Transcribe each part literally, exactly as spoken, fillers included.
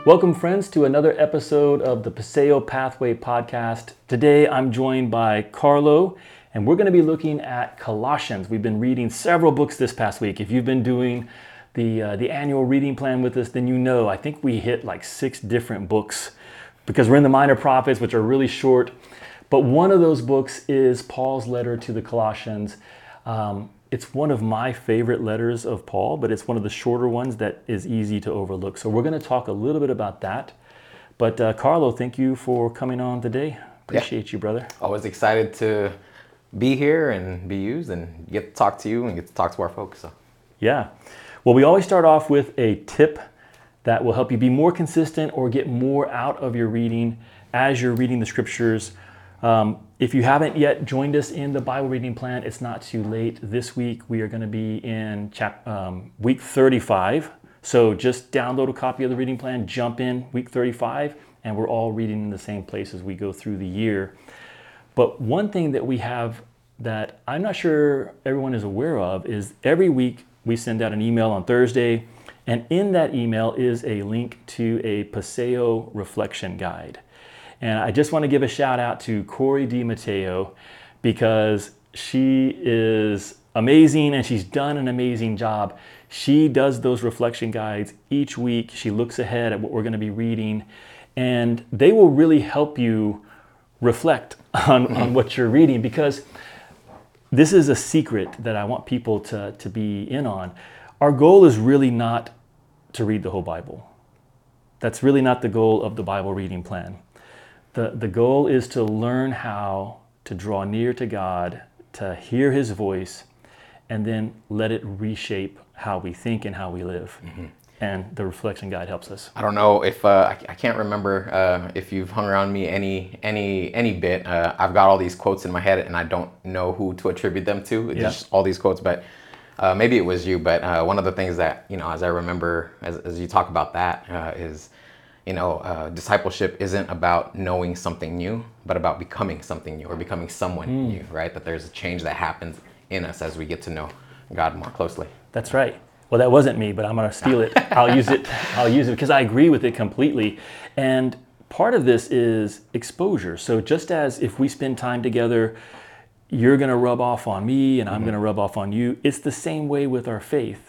Welcome, friends, to another episode of the Paseo Pathway podcast. Today, I'm joined by Carlo, and we're going to be looking at Colossians. We've been reading several books this past week. If you've been doing the uh, the annual reading plan with us, then you know I think we hit like six different books because we're in the Minor Prophets, which are really short. But one of those books is Paul's letter to the Colossians. Um, It's one of my favorite letters of Paul, but it's one of the shorter ones that is easy to overlook. So we're going to talk a little bit about that. But uh, Carlo, thank you for coming on today. Appreciate yeah. you, brother. Always excited to be here and be used and get to talk to you and get to talk to our folks. So. Yeah. Well, we always start off with a tip that will help you be more consistent or get more out of your reading as you're reading the scriptures. Um, if you haven't yet joined us in the Bible reading plan, it's not too late. This week we are going to be in chap- um, week thirty-five. So just download a copy of the reading plan, jump in week thirty-five, and we're all reading in the same place as we go through the year. But one thing that we have that I'm not sure everyone is aware of is every week we send out an email on Thursday, and in that email is a link to a Paseo reflection guide. And I just want to give a shout out to Corey DiMatteo because she is amazing and she's done an amazing job. She does those reflection guides each week. She looks ahead at what we're going to be reading, and they will really help you reflect on, on what you're reading, because this is a secret that I want people to, to be in on. Our goal is really not to read the whole Bible. That's really not the goal of the Bible reading plan. The, the goal is to learn how to draw near to God, to hear His voice, and then let it reshape how we think and how we live. Mm-hmm. And the reflection guide helps us. I don't know if, uh, I, I can't remember uh, if you've hung around me any any any bit. Uh, I've got all these quotes in my head and I don't know who to attribute them to. It's yeah. just all these quotes, but uh, maybe it was you. But uh, one of the things that, you know, as I remember, as, as you talk about that, uh, is You know, uh, discipleship isn't about knowing something new, but about becoming something new or becoming someone mm. new, right? That there's a change that happens in us as we get to know God more closely. That's right. Well, that wasn't me, but I'm going to steal it. I'll use it. I'll use it because I agree with it completely. And part of this is exposure. So just as if we spend time together, you're going to rub off on me and I'm mm-hmm. going to rub off on you. It's the same way with our faith.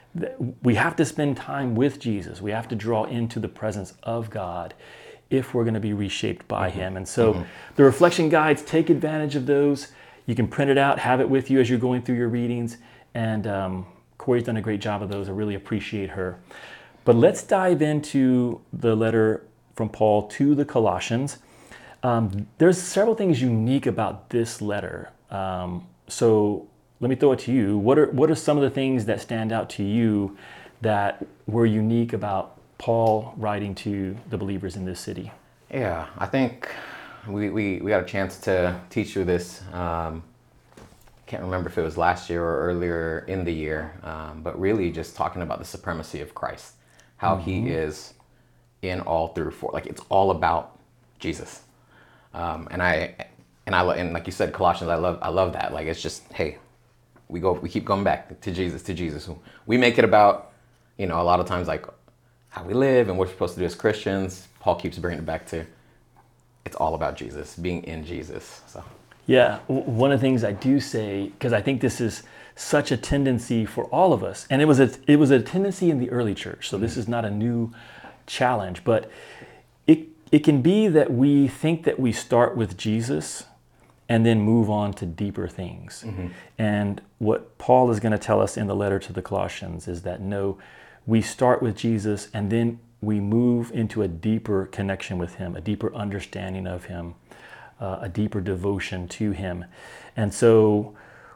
We have to spend time with Jesus. We have to draw into the presence of God if we're going to be reshaped by mm-hmm. Him. And so mm-hmm. the reflection guides, take advantage of those. You can print it out, have it with you as you're going through your readings. And um, Corey's done a great job of those. I really appreciate her. But let's dive into the letter from Paul to the Colossians. Um, there's several things unique about this letter. Um, so let me throw it to you. What are what are some of the things that stand out to you that were unique about Paul writing to the believers in this city? Yeah, I think we, we, we got a chance to teach you this. Um, can't remember if it was last year or earlier in the year, um, but really just talking about the supremacy of Christ, how mm-hmm. He is in all through four. Like it's all about Jesus. Um, and I and I and like you said, Colossians, I love I love that. Like it's just, hey, we go, we keep going back to Jesus, to Jesus. We make it about, you know, a lot of times like how we live and what we're supposed to do as Christians. Paul keeps bringing it back to, it's all about Jesus, being in Jesus. So. Yeah, one of the things I do say, because I think this is such a tendency for all of us, and it was a it was a tendency in the early church. So this is not a new challenge, but it it can be that we think that we start with Jesus and then move on to deeper things. Mm-hmm. And what Paul is going to tell us in the letter to the Colossians is that no, we start with Jesus and then we move into a deeper connection with Him, a deeper understanding of Him, uh, a deeper devotion to Him. And so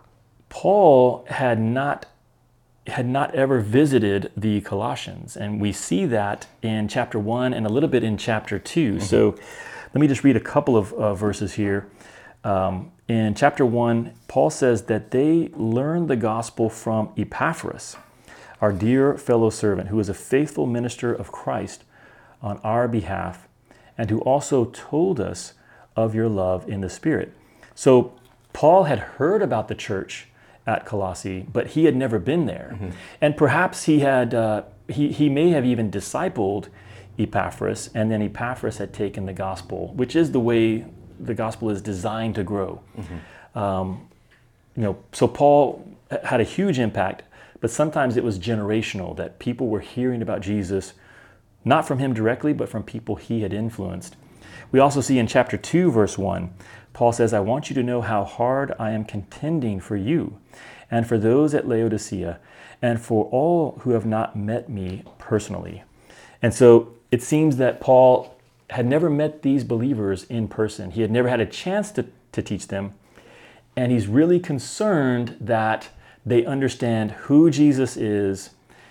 Paul had not had not ever visited the Colossians, and we see that in chapter one and a little bit in chapter two. Mm-hmm. So let me just read a couple of uh, verses here. Um, in chapter one, Paul says that they learned the gospel from Epaphras, our dear fellow servant, who is a faithful minister of Christ on our behalf, and who also told us of your love in the Spirit. So Paul had heard about the church at Colossae, but he had never been there. Mm-hmm. And perhaps he had, uh, he, he may have even discipled Epaphras, and then Epaphras had taken the gospel, which is the way the gospel is designed to grow. Mm-hmm. Um, you know, so Paul had a huge impact, but sometimes it was generational, that people were hearing about Jesus, not from him directly, but from people he had influenced. We also see in chapter two, verse one, Paul says, I want you to know how hard I am contending for you and for those at Laodicea and for all who have not met me personally. And so it seems that Paul had never met these believers in person. He had never had a chance to, to teach them. And he's really concerned that they understand who Jesus is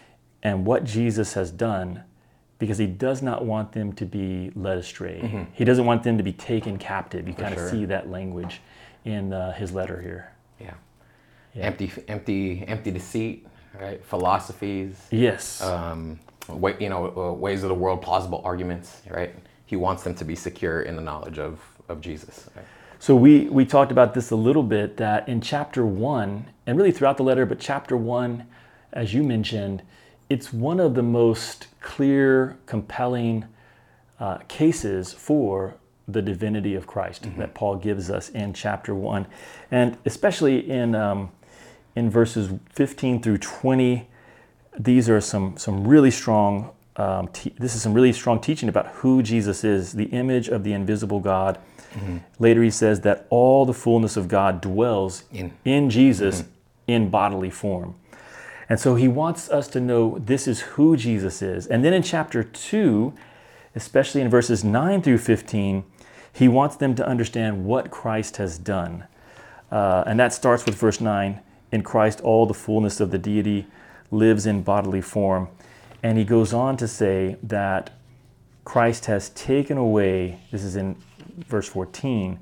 and what Jesus has done, because he does not want them to be led astray. Mm-hmm. He doesn't want them to be taken captive. You For kind of sure. see that language in uh, his letter here. Yeah. yeah. Empty, empty, empty deceit, right? Philosophies. Yes. Um, way, you know, uh, ways of the world, plausible arguments, right? He wants them to be secure in the knowledge of, of Jesus. Right? So we, we talked about this a little bit, that in chapter one, and really throughout the letter, but chapter one, as you mentioned, it's one of the most clear, compelling uh, cases for the divinity of Christ mm-hmm. that Paul gives us in chapter one. And especially in um, in verses fifteen through twenty, these are some, some really strong, um, te- this is some really strong teaching about who Jesus is, the image of the invisible God. Mm-hmm. Later he says that all the fullness of God dwells in, in Jesus mm-hmm. in bodily form. And so he wants us to know this is who Jesus is. And then in chapter two, especially in verses nine through fifteen, he wants them to understand what Christ has done. Uh, and that starts with verse nine, in Christ all the fullness of the deity lives in bodily form. And he goes on to say that Christ has taken away, this is in verse fourteen,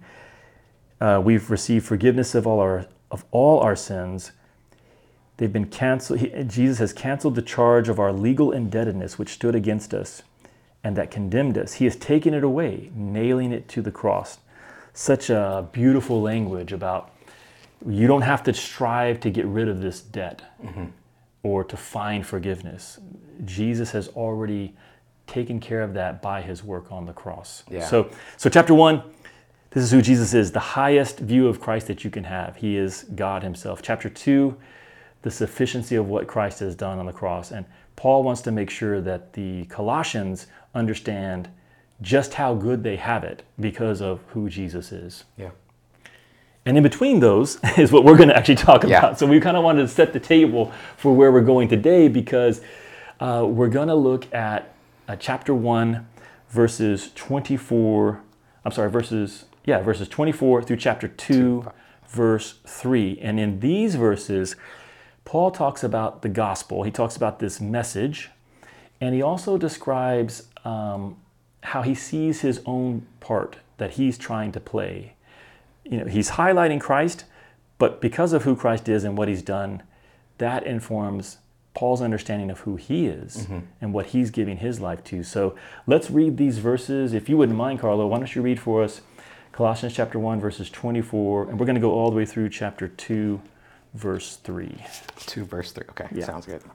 uh, we've received forgiveness of all our of all our sins. They've been canceled. He, Jesus has canceled the charge of our legal indebtedness which stood against us and that condemned us. He has taken it away, nailing it to the cross. Such a beautiful language about you don't have to strive to get rid of this debt mm-hmm. or to find forgiveness. Jesus has already taken care of that by his work on the cross. Yeah. So, so chapter one, this is who Jesus is, the highest view of Christ that you can have. He is God himself. Chapter two, the sufficiency of what Christ has done on the cross. And Paul wants to make sure that the Colossians understand just how good they have it because of who Jesus is. Yeah. And in between those is what we're going to actually talk yeah. about. So we kind of wanted to set the table for where we're going today, because uh, we're going to look at uh, chapter one, verses twenty-four, I'm sorry, verses, yeah, verses twenty-four through chapter two, two verse three. And in these verses, Paul talks about the gospel. He talks about this message, and he also describes um, how he sees his own part that he's trying to play. You know, he's highlighting Christ, but because of who Christ is and what he's done, that informs Paul's understanding of who he is mm-hmm. and what he's giving his life to. So let's read these verses. If you wouldn't mind, Carlo, why don't you read for us Colossians chapter one, verses twenty-four, and we're going to go all the way through chapter two, verse three. two, verse three. Okay, yeah. Sounds good.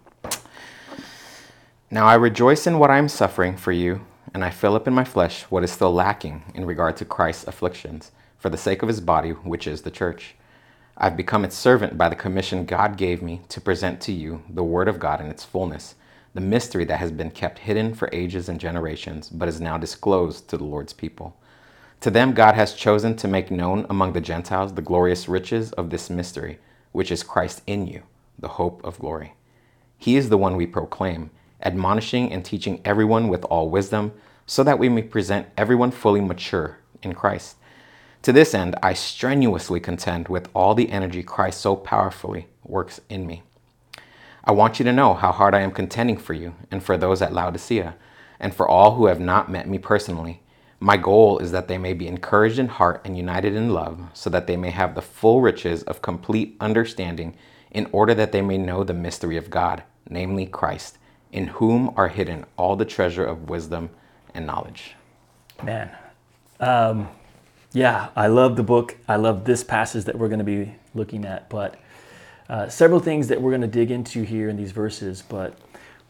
Now I rejoice in what I am suffering for you, and I fill up in my flesh what is still lacking in regard to Christ's afflictions, for the sake of his body, which is the church. I've become its servant by the commission God gave me to present to you the word of God in its fullness, the mystery that has been kept hidden for ages and generations, but is now disclosed to the Lord's people. To them God has chosen to make known among the Gentiles the glorious riches of this mystery, which is Christ in you, the hope of glory. He is the one we proclaim, admonishing and teaching everyone with all wisdom, so that we may present everyone fully mature in Christ. To this end, I strenuously contend with all the energy Christ so powerfully works in me. I want you to know how hard I am contending for you and for those at Laodicea, and for all who have not met me personally. My goal is that they may be encouraged in heart and united in love, so that they may have the full riches of complete understanding, in order that they may know the mystery of God, namely Christ, in whom are hidden all the treasure of wisdom and knowledge. Man, um, yeah, I love the book. I love this passage that we're going to be looking at, but uh, several things that we're going to dig into here in these verses. But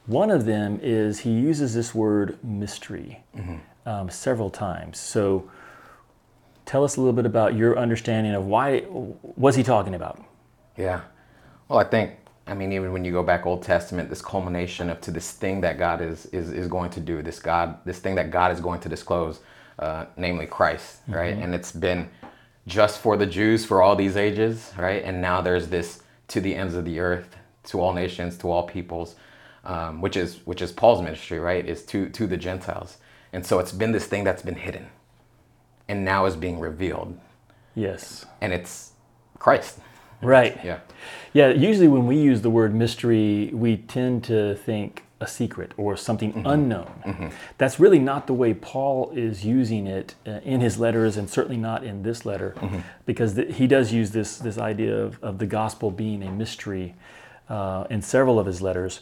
One of them is he uses this word mystery Mm-hmm. um, several times. So tell us a little bit about your understanding of why, what's he talking about? Yeah. Well, I think, I mean, even when you go back Old Testament, this culmination of to this thing that God is is, is going to do, this God, this thing that God is going to disclose, uh, namely Christ, right? Mm-hmm. And it's been just for the Jews for all these ages, right? And now there's this to the ends of the earth, to all nations, to all peoples, um, which is which is Paul's ministry, right? Is to to the Gentiles. And so it's been this thing that's been hidden, and now is being revealed, Yes. and it's Christ. Right. Yeah. Yeah, usually when we use the word mystery, we tend to think a secret or something Mm-hmm. unknown. Mm-hmm. That's really not the way Paul is using it uh, in his letters, and certainly not in this letter, Mm-hmm. because th- he does use this, this idea of, of the gospel being a mystery uh, in several of his letters.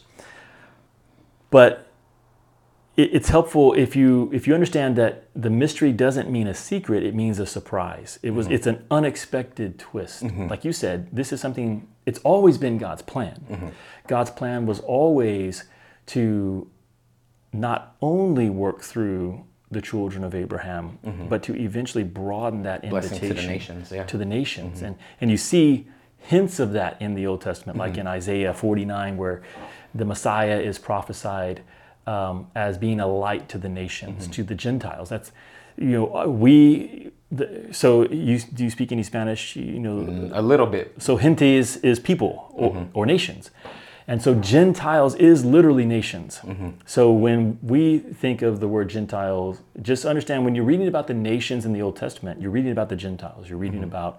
But it, it's helpful if you if you understand that the mystery doesn't mean a secret; it means a surprise. It was Mm-hmm. it's an unexpected twist. Like you said, this is something. It's always been God's plan. Mm-hmm. God's plan was always to not only work through the children of Abraham, but to eventually broaden that Mm-hmm. Blessing invitation to the nations, yeah. to the nations. And and you see hints of that in the Old Testament, like in Isaiah forty-nine, where the Messiah is prophesied um, as being a light to the nations, to the Gentiles. That's, you know, we. The, so you do you speak any Spanish? You know, A little bit. so gente is, is people or, or nations. And so Gentiles is literally nations. So when we think of the word Gentiles, just understand when you're reading about the nations in the Old Testament, you're reading about the Gentiles. You're reading about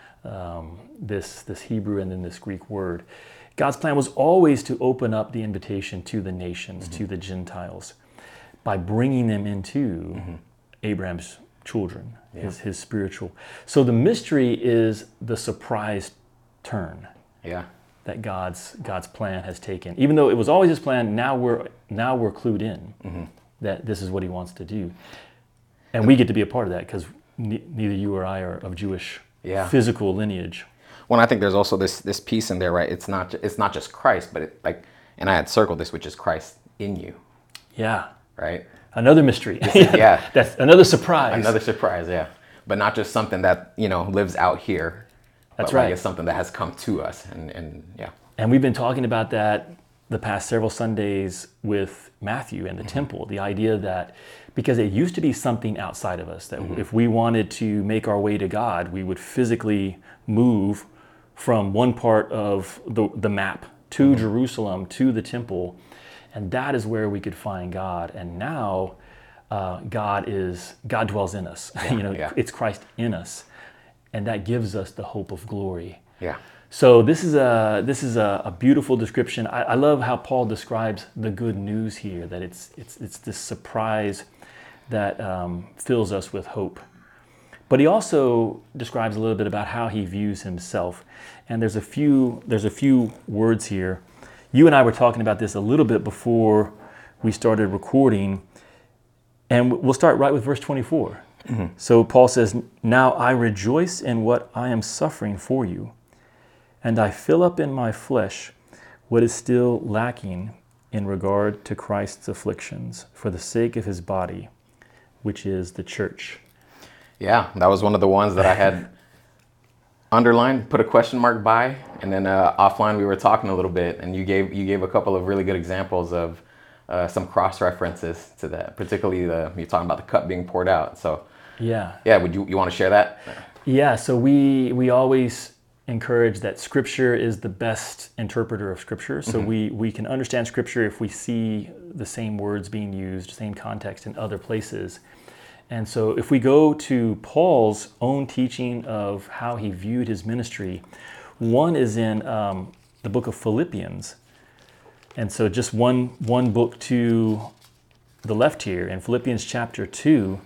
um, this, this Hebrew and then this Greek word. God's plan was always to open up the invitation to the nations, to the Gentiles, by bringing them into Abraham's children, his, his spiritual. So the mystery is the surprise turn Yeah. that God's God's plan has taken. Even though it was always his plan, now we're now we're clued in that this is what he wants to do. And we get to be a part of that because ne- neither you or I are of Jewish Yeah. physical lineage. Well, I think there's also this this piece in there, right? It's not it's not just Christ, but it, like, and I had circled this, which is Christ in you, Yeah. right? Another mystery. yeah. That's another surprise. Another surprise, yeah. But not just something that, you know, lives out here. That's but right. Like it's something that has come to us, and and yeah. And we've been talking about that the past several Sundays with Matthew and the temple, the idea that because it used to be something outside of us, that if we wanted to make our way to God, we would physically move from one part of the, the map to Jerusalem, to the temple, and that is where we could find God. And now uh, God is God dwells in us. you know, yeah. it's Christ in us, and that gives us the hope of glory. Yeah. So this is a this is a, a beautiful description. I, I love how Paul describes the good news here. That it's it's it's this surprise that um, fills us with hope. But he also describes a little bit about how he views himself. And there's a few there's a few words here. You and I were talking about this a little bit before we started recording, and we'll start right with verse twenty-four. Mm-hmm. So Paul says, "Now I rejoice in what I am suffering for you, and I fill up in my flesh what is still lacking in regard to Christ's afflictions for the sake of his body, which is the church." Yeah, that was one of the ones that I had underlined, put a question mark by, and then uh, offline we were talking a little bit, and you gave you gave a couple of really good examples of uh, some cross references to that, particularly the you're talking about the cup being poured out. So Yeah. yeah, would you you want to share that? Yeah, so we we always encourage that Scripture is the best interpreter of Scripture. So Mm-hmm. we, we can understand Scripture if we see the same words being used, same context in other places. And so if we go to Paul's own teaching of how he viewed his ministry, one is in um, the book of Philippians. And so just one one book to the left here, in Philippians chapter two,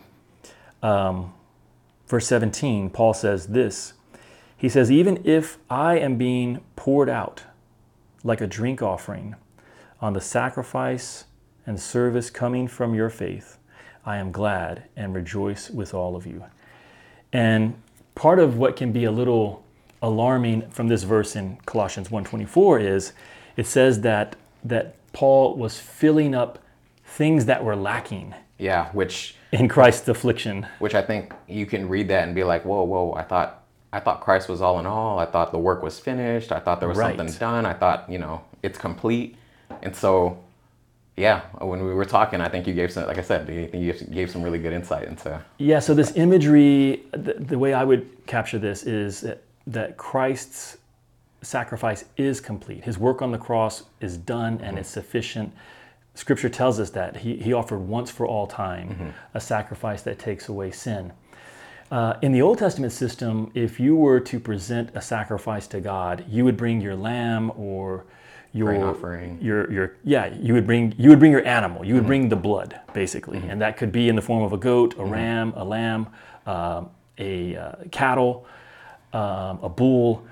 um, verse seventeen, Paul says this. He says, "Even if I am being poured out like a drink offering on the sacrifice and service coming from your faith, I am glad and rejoice with all of you." And part of what can be a little alarming from this verse in Colossians one twenty-four is it says that that Paul was filling up things that were lacking Yeah, which in Christ's affliction. which I think you can read that and be like, whoa, whoa, I thought I thought Christ was all in all. I thought the work was finished. I thought there was Right. something done. I thought, you know, it's complete. And so, yeah, when we were talking, I think you gave some, like I said, I think you gave some really good insight into. Yeah, so this imagery, the, the way I would capture this is that, that Christ's sacrifice is complete. His work on the cross is done and mm-hmm. it's sufficient. Scripture tells us that he, he offered once for all time mm-hmm. a sacrifice that takes away sin. Uh, in the Old Testament system, if you were to present a sacrifice to God, you would bring your lamb or your grain offering. Your your yeah, you would bring you would bring your animal. You would mm-hmm. bring the blood, basically, mm-hmm. and that could be in the form of a goat, a mm-hmm. ram, a lamb, uh, a uh, cattle, um, a bull.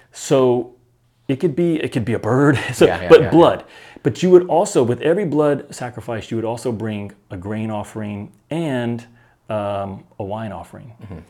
So it could be it could be a bird. So, yeah, yeah, but yeah, blood. Yeah. But you would also, with every blood sacrifice, you would also bring a grain offering and um, a wine offering. Mm-hmm.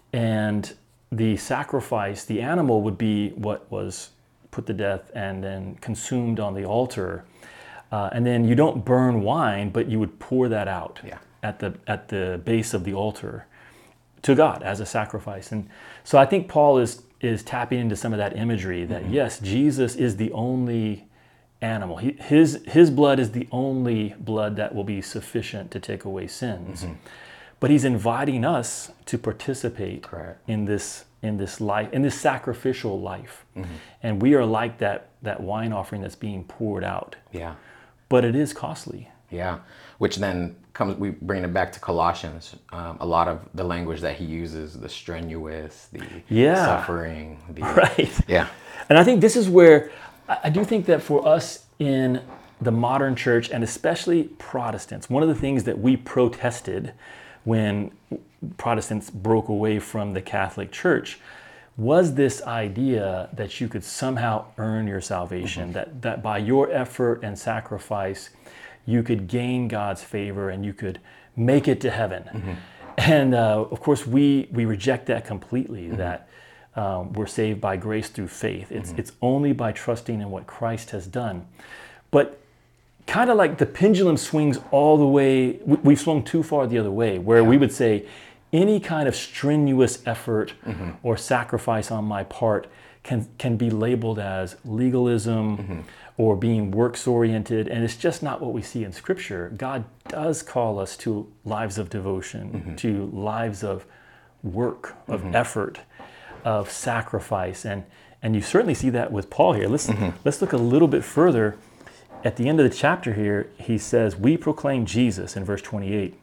And the sacrifice, the animal would be what was put to death and then consumed on the altar. Uh, and then you don't burn wine, but you would pour that out yeah. at the at the base of the altar to God as a sacrifice. And so I think Paul is is tapping into some of that imagery that mm-hmm. yes, Jesus is the only animal. He, his his blood is the only blood that will be sufficient to take away sins. Mm-hmm. But he's inviting us to participate Correct. in this in this life, in this sacrificial life. Mm-hmm. And we are like that that wine offering that's being poured out. Yeah. But it is costly. Yeah. Which then comes, we bring it back to Colossians. Um, a lot of the language that he uses, the strenuous, the yeah. suffering. The, right. Yeah. And I think this is where, I do think that for us in the modern church, and especially Protestants, one of the things that we protested when Protestants broke away from the Catholic Church was this idea that you could somehow earn your salvation, mm-hmm. that, that by your effort and sacrifice, you could gain God's favor and you could make it to heaven. Mm-hmm. And uh, of course, we, we reject that completely, mm-hmm. that um, we're saved by grace through faith. It's, mm-hmm. it's only by trusting in what Christ has done. But kind of like the pendulum swings all the way, we've swung too far the other way, where yeah. we would say any kind of strenuous effort mm-hmm. or sacrifice on my part can can be labeled as legalism mm-hmm. or being works oriented, and it's just not what we see in Scripture. God does call us to lives of devotion, mm-hmm. to lives of work, of mm-hmm. effort, of sacrifice, and and you certainly see that with Paul here. Let's mm-hmm. let's look a little bit further. At the end of the chapter here, he says, we proclaim Jesus in verse twenty-eight,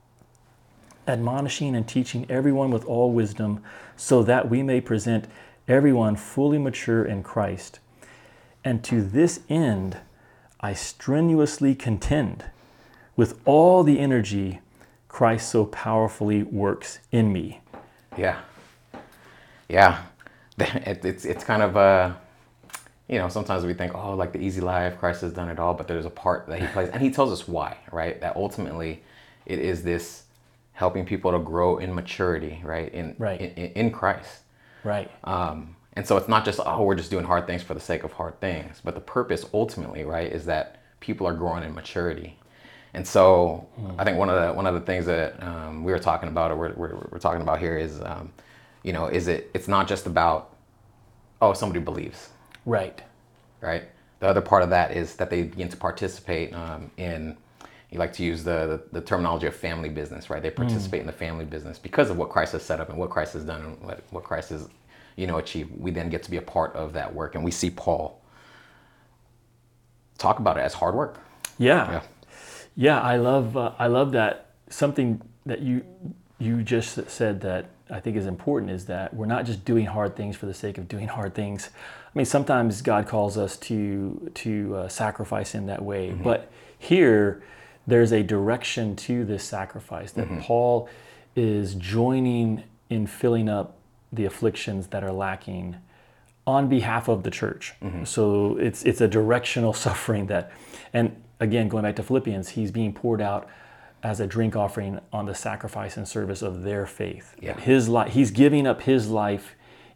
admonishing and teaching everyone with all wisdom, so that we may present everyone fully mature in Christ. And to this end, I strenuously contend with all the energy Christ so powerfully works in me. Yeah. Yeah. It, it's, it's kind of a... You know, sometimes we think, oh, like the easy life, Christ has done it all, but there's a part that he plays. And he tells us why, right? That ultimately it is this helping people to grow in maturity, right? In right. in, in Christ. Right. Um, and so it's not just, oh, we're just doing hard things for the sake of hard things. But the purpose ultimately, right, is that people are growing in maturity. And so mm. I think one of the one of the things that um, we were talking about, or we're, we're, we're talking about here is, um, you know, is it, it's not just about, oh, somebody believes. Right. Right. The other part of that is that they begin to participate um, in, you like to use the, the, the terminology of family business, right? They participate mm. in the family business because of what Christ has set up and what Christ has done and what, what Christ has, you know, achieved. We then get to be a part of that work. And we see Paul talk about it as hard work. Yeah. Yeah. Yeah. I love, uh, I love that. Something that you, you just said that I think is important is that we're not just doing hard things for the sake of doing hard things. I mean, sometimes God calls us to to uh, sacrifice in that way, mm-hmm. but here there's a direction to this sacrifice that mm-hmm. Paul is joining in filling up the afflictions that are lacking on behalf of the church. Mm-hmm. So it's it's a directional suffering that, and again, going back to Philippians, he's being poured out as a drink offering on the sacrifice and service of their faith. Yeah. His life, he's giving up his life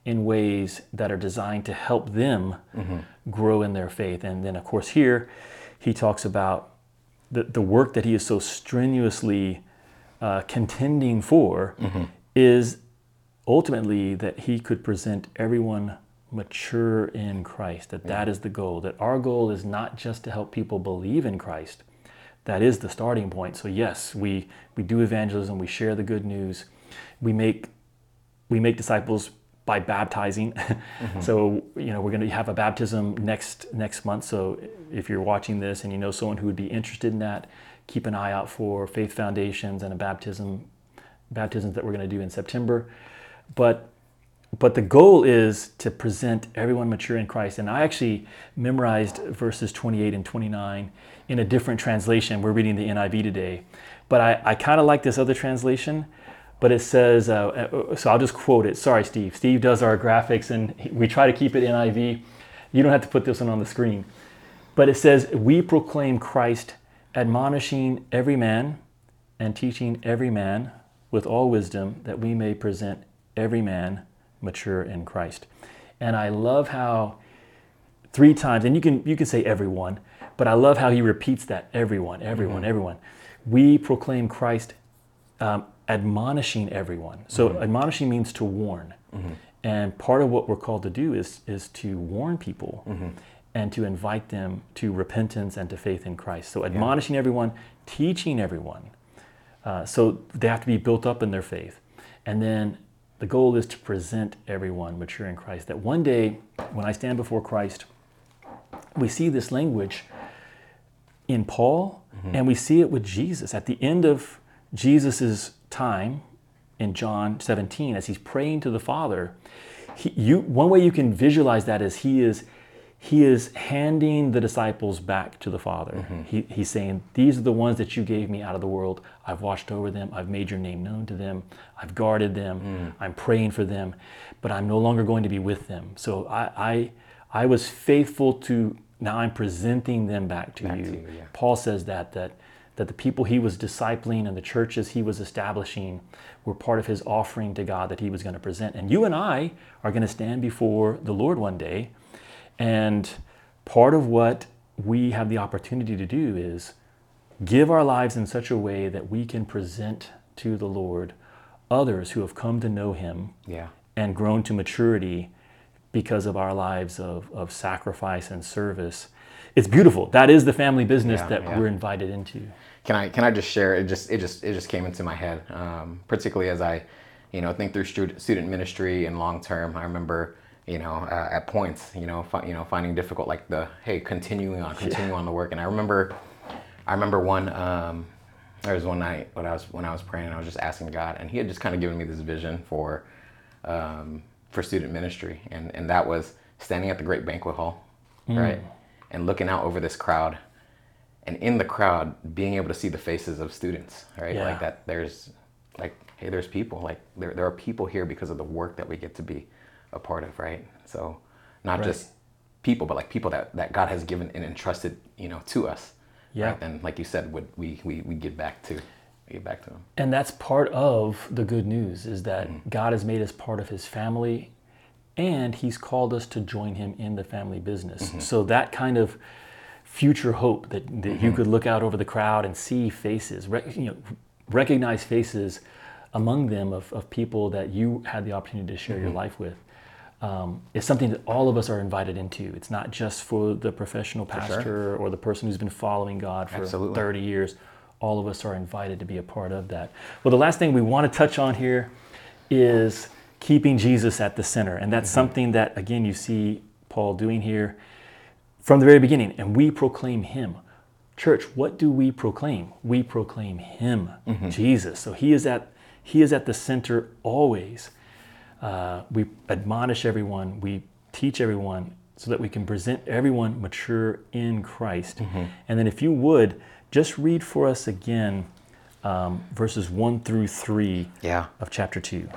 in ways that are designed to help them mm-hmm. grow in their faith. And then, of course, here he talks about the, the work that he is so strenuously uh, contending for mm-hmm. is ultimately that he could present everyone mature in Christ, that yeah. that is the goal, that our goal is not just to help people believe in Christ. That is the starting point. So yes, we, we do evangelism, we share the good news, we make we make disciples by baptizing. Mm-hmm. So, you know, we're going to have a baptism next next month. So if you're watching this and you know someone who would be interested in that, keep an eye out for Faith Foundations and a baptism baptisms that we're going to do in September. But but the goal is to present everyone mature in Christ. And I actually memorized verses twenty-eight and twenty-nine in a different translation. We're reading the N I V today. But I, I kind of like this other translation. But it says, uh, so I'll just quote it. Sorry, Steve. Steve does our graphics, and we try to keep it N I V. You don't have to put this one on the screen. But it says, we proclaim Christ, admonishing every man and teaching every man with all wisdom, that we may present every man mature in Christ. And I love how three times, and you can you can say everyone, but I love how he repeats that, everyone, everyone, mm-hmm. everyone. We proclaim Christ, um, admonishing everyone. So mm-hmm. admonishing means to warn. Mm-hmm. And part of what we're called to do is is to warn people mm-hmm. and to invite them to repentance and to faith in Christ. So admonishing yeah. everyone, teaching everyone. Uh, so they have to be built up in their faith. And then the goal is to present everyone mature in Christ. That one day, when I stand before Christ, we see this language in Paul, mm-hmm. and we see it with Jesus. At the end of Jesus's time in John seventeen, as he's praying to the Father, he, you, one way you can visualize that is he is he is handing the disciples back to the Father. Mm-hmm. He, he's saying, these are the ones that you gave me out of the world. I've watched over them. I've made your name known to them. I've guarded them. Mm. I'm praying for them, but I'm no longer going to be with them. So I I, I was faithful to, now I'm presenting them back to back you. To you yeah. Paul says that, that that the people he was discipling and the churches he was establishing were part of his offering to God that he was going to present. And you and I are going to stand before the Lord one day. And part of what we have the opportunity to do is give our lives in such a way that we can present to the Lord others who have come to know him yeah. and grown to maturity because of our lives of, of sacrifice and service. It's beautiful. That is the family business yeah, that yeah. we're invited into. Can I can I just share? It just it just it just came into my head, um, particularly as I, you know, think through student student ministry and long term. I remember, you know, uh, at points, you know, fi- you know, finding difficult, like the hey, continuing on, continuing yeah. on the work. And I remember, I remember one. Um, there was one night when I was when I was praying, and I was just asking God, and He had just kind of given me this vision for, um, for student ministry, and and that was standing at the great banquet hall, mm. right, and looking out over this crowd. And in the crowd, being able to see the faces of students, right? Yeah. Like that there's, like, hey, there's people. Like, there there are people here because of the work that we get to be a part of, right? So not right. just people, but like people that, that God has given and entrusted, you know, to us. Yeah. Right? And like you said, would we, we, we give back to, give back to them. And that's part of the good news, is that mm-hmm. God has made us part of his family, and he's called us to join him in the family business. Mm-hmm. So that kind of future hope that, that mm-hmm. you could look out over the crowd and see faces, rec- you know, recognize faces among them of, of people that you had the opportunity to share mm-hmm. your life with, um, is something that all of us are invited into. It's not just for the professional pastor sure. or the person who's been following God for Absolutely. thirty years. All of us are invited to be a part of that. Well, the last thing we want to touch on here is keeping Jesus at the center. And that's mm-hmm. something that, again, you see Paul doing here from the very beginning. And we proclaim him. Church, what do we proclaim? We proclaim him, mm-hmm. Jesus. So he is at he is at the center always. Uh, we admonish everyone. We teach everyone so that we can present everyone mature in Christ. Mm-hmm. And then if you would, just read for us again um, verses one through three yeah. of chapter two.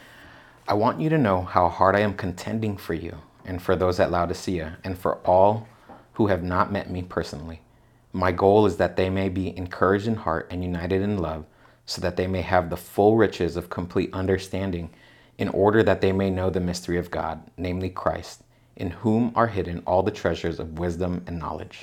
I want you to know how hard I am contending for you and for those at Laodicea and for all who have not met me personally. My goal is that they may be encouraged in heart and united in love, so that they may have the full riches of complete understanding in order that they may know the mystery of God, namely Christ, in whom are hidden all the treasures of wisdom and knowledge.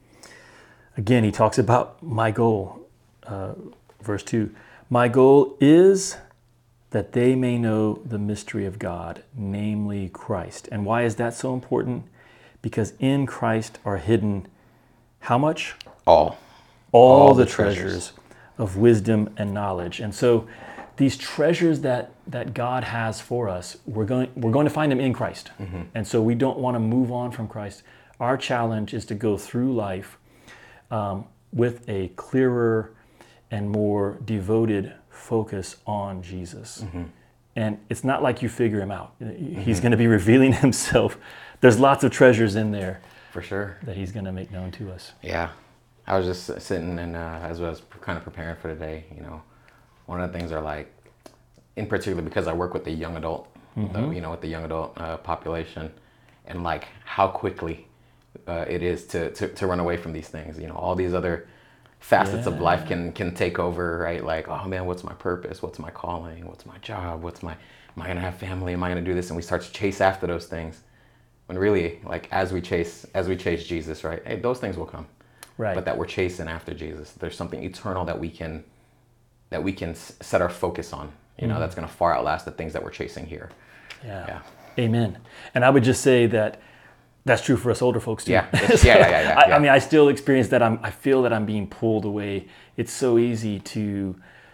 Again, he talks about my goal. Uh, verse two, my goal is that they may know the mystery of God, namely Christ. And why is that so important? Because in Christ are hidden how much? All. All, All the, the treasures. treasures. of wisdom and knowledge. And so these treasures that, that God has for us, we're going, we're going to find them in Christ. Mm-hmm. And so we don't want to move on from Christ. Our challenge is to go through life um, with a clearer and more devoted focus on Jesus. Mm-hmm. And it's not like you figure him out. He's mm-hmm. going to be revealing himself. There's lots of treasures in there. For sure. That he's going to make known to us. Yeah. I was just sitting and uh, as I was kind of preparing for today, you know, one of the things are like, in particular because I work with the young adult, mm-hmm. the, you know, with the young adult uh, population, and like how quickly uh, it is to, to, to run away from these things. You know, all these other facets yeah. of life can can take over, right? Like, oh man, what's my purpose? What's my calling? What's my job? What's my, am I gonna have family? Am I gonna do this? And we start to chase after those things. When really, like as we chase, as we chase Jesus, right? Hey, those things will come. Right. But that we're chasing after Jesus. There's something eternal that we can that we can s- set our focus on. You know, mm-hmm. that's going to far outlast the things that we're chasing here. Yeah. yeah. Amen. And I would just say that that's true for us older folks too. Yeah. so yeah, yeah, yeah, yeah, I, yeah. I mean, I still experience that. I'm. I feel that I'm being pulled away. It's so easy to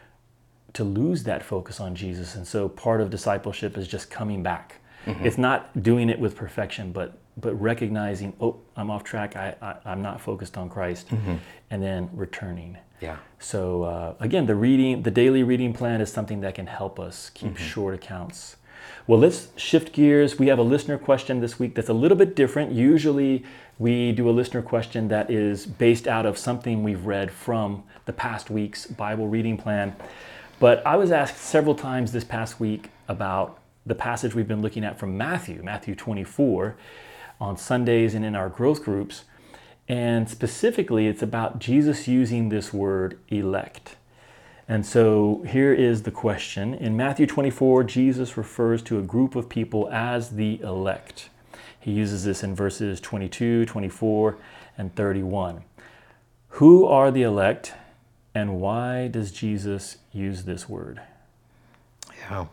to lose that focus on Jesus. And so part of discipleship is just coming back. Mm-hmm. It's not doing it with perfection, but but recognizing, oh, I'm off track. I, I I'm not focused on Christ, mm-hmm. and then returning. Yeah. So uh, again, the reading, the daily reading plan is something that can help us keep mm-hmm. short accounts. Well, let's shift gears. We have a listener question this week that's a little bit different. Usually, we do a listener question that is based out of something we've read from the past week's Bible reading plan. But I was asked several times this past week about the passage we've been looking at from Matthew, Matthew twenty-four. On Sundays and in our growth groups. And specifically, it's about Jesus using this word elect. And so here is the question. In Matthew twenty-four, Jesus refers to a group of people as the elect. He uses this in verses twenty-two, twenty-four, and thirty-one. Who are the elect, and why does Jesus use this word? Yeah.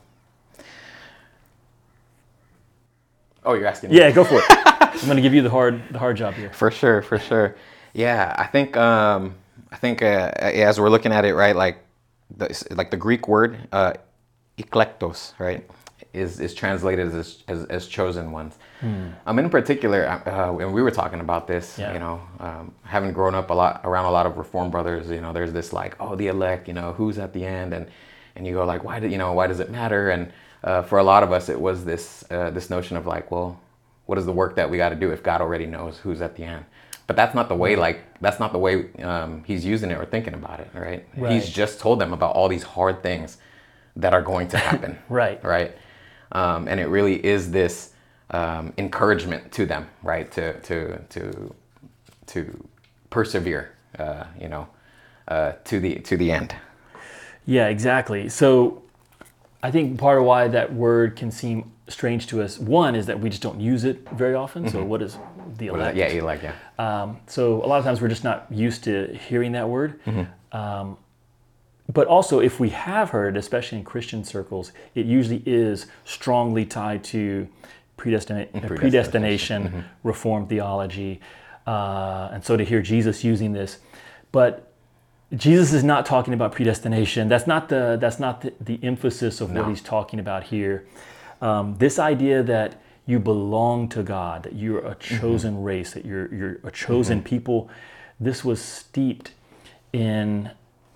Oh, you're asking? Yeah, go for it. I'm going to give you the hard, the hard job here. For sure, for sure. Yeah, I think, um, I think uh, as we're looking at it, right, like, the, like the Greek word, uh, eklektos, right, is is translated as as, as chosen ones. Hmm. Um, in particular, uh, when we were talking about this, yeah. you know, um, having grown up a lot around a lot of Reformed brothers, you know, there's this like, oh, the elect, you know, who's at the end, and and you go like, why do you know, why does it matter? And uh, for a lot of us, it was this uh, this notion of like, well, what is the work that we got to do if God already knows who's at the end? But that's not the way, like, that's not the way um, he's using it or thinking about it, right? right? He's just told them about all these hard things that are going to happen. right. Right. Um, and it really is this um, encouragement to them, right? To, to, to, to persevere, uh, you know, uh, to the, to the end. Yeah, exactly. So I think part of why that word can seem strange to us, one, is that we just don't use it very often. Mm-hmm. So what is the elect? Is yeah, elect, yeah. Um, so a lot of times we're just not used to hearing that word. Mm-hmm. Um, but also if we have heard, especially in Christian circles, it usually is strongly tied to predestina- predestination, predestination mm-hmm. Reformed theology. Uh, and so to hear Jesus using this, but Jesus is not talking about predestination. That's not the that's not the, the emphasis of no. what he's talking about here. Um, this idea that you belong to God, that you're a chosen mm-hmm. race, that you're you're a chosen mm-hmm. people, this was steeped in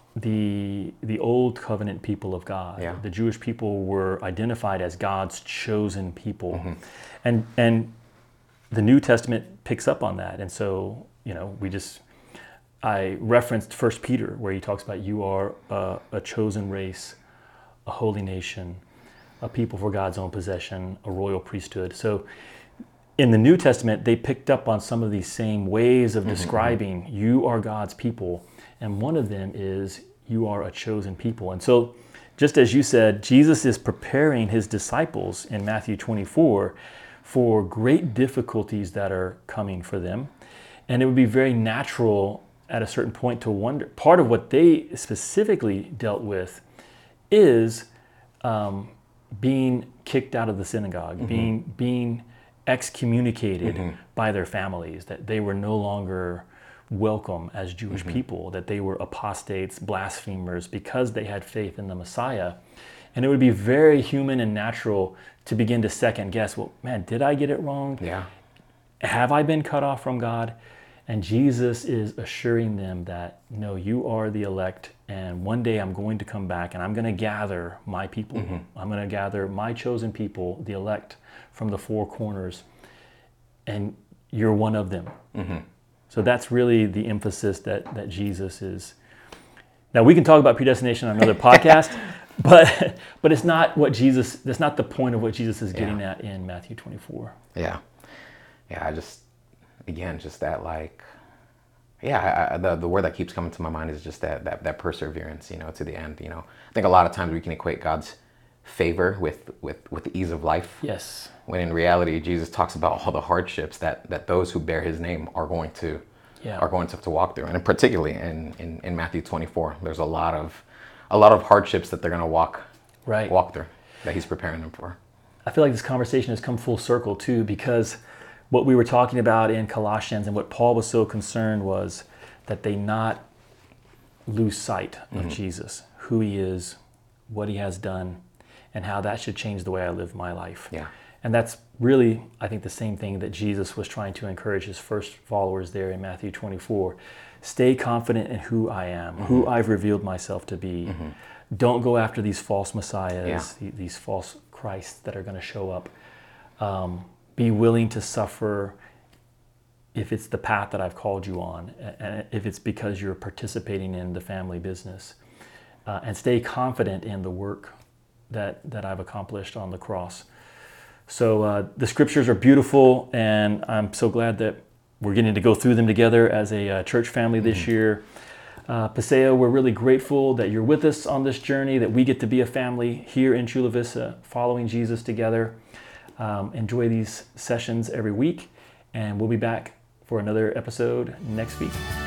the the old covenant people of God. Yeah. The Jewish people were identified as God's chosen people, mm-hmm. and and the New Testament picks up on that. And so you know we just. I referenced First Peter, where he talks about you are a, a chosen race, a holy nation, a people for God's own possession, a royal priesthood. So in the New Testament, they picked up on some of these same ways of mm-hmm. describing you are God's people. And one of them is you are a chosen people. And so just as you said, Jesus is preparing his disciples in Matthew twenty-four for great difficulties that are coming for them. And it would be very natural at a certain point to wonder, part of what they specifically dealt with is um, being kicked out of the synagogue, mm-hmm. being being excommunicated mm-hmm. by their families, that they were no longer welcome as Jewish mm-hmm. people, that they were apostates, blasphemers, because they had faith in the Messiah. And it would be very human and natural to begin to second guess, well, man, did I get it wrong? Yeah. Have I been cut off from God? And Jesus is assuring them that, no, you are the elect, and one day I'm going to come back and I'm going to gather my people. Mm-hmm. I'm going to gather my chosen people, the elect, from the four corners, and you're one of them. Mm-hmm. So that's really the emphasis that, that Jesus is. Now, we can talk about predestination on another podcast, but but it's not what Jesus, that's not the point of what Jesus is getting yeah. at in Matthew twenty-four. Yeah. Yeah, I just, again, just that like, yeah, I, the the word that keeps coming to my mind is just that, that that perseverance, you know, to the end. You know, I think a lot of times we can equate God's favor with with with the ease of life. Yes. When in reality, Jesus talks about all the hardships that that those who bear His name are going to yeah. are going to have to walk through, and particularly in, in in Matthew twenty-four, there's a lot of a lot of hardships that they're going to walk right walk through that He's preparing them for. I feel like this conversation has come full circle too, because what we were talking about in Colossians and what Paul was so concerned was that they not lose sight of mm-hmm. Jesus, who He is, what He has done, and how that should change the way I live my life. Yeah. And that's really, I think, the same thing that Jesus was trying to encourage His first followers there in Matthew twenty-four. Stay confident in who I am, mm-hmm. who I've revealed myself to be. Mm-hmm. Don't go after these false messiahs, yeah. these false Christs that are going to show up. Um, be willing to suffer if it's the path that I've called you on, and if it's because you're participating in the family business. Uh, and stay confident in the work that, that I've accomplished on the cross. So uh, the scriptures are beautiful, and I'm so glad that we're getting to go through them together as a uh, church family this mm-hmm. year. Uh, Paseo, we're really grateful that you're with us on this journey, that we get to be a family here in Chula Vista, following Jesus together. Um, enjoy these sessions every week, and we'll be back for another episode next week.